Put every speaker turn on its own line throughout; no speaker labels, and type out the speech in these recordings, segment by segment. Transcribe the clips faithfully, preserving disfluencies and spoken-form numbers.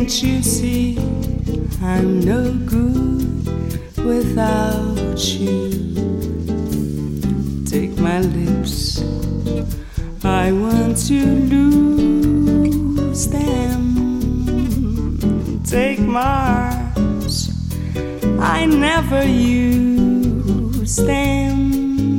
Can't you see I'm no good without you? Take my lips, I want to lose them. Take my arms, I never use them.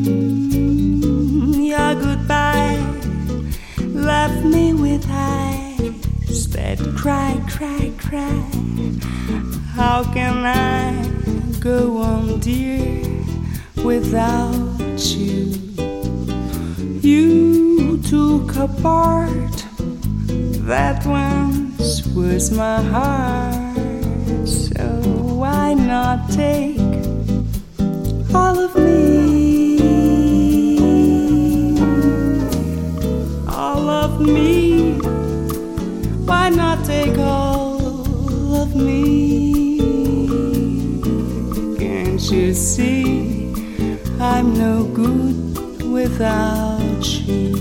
Your goodbye left me with eyes that cry, cry, cry. How can I go on, dear, without you? You took apart that once was my heart, so why not take all of me, all of me? Why not take all of me? Can't you see I'm no good without you?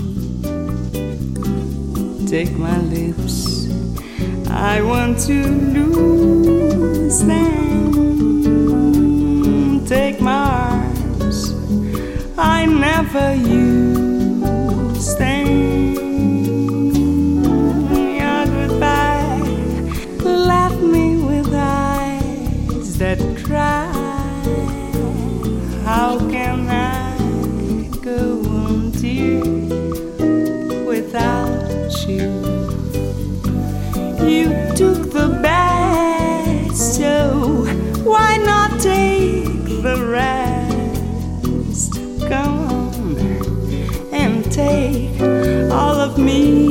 Take my lips, I want to lose them. Take my arms, I never use them. Your goodbye left me with eyes that cry. How can I go on, dear, without you? You took the best, so why not take the rest? Come on and take all of me.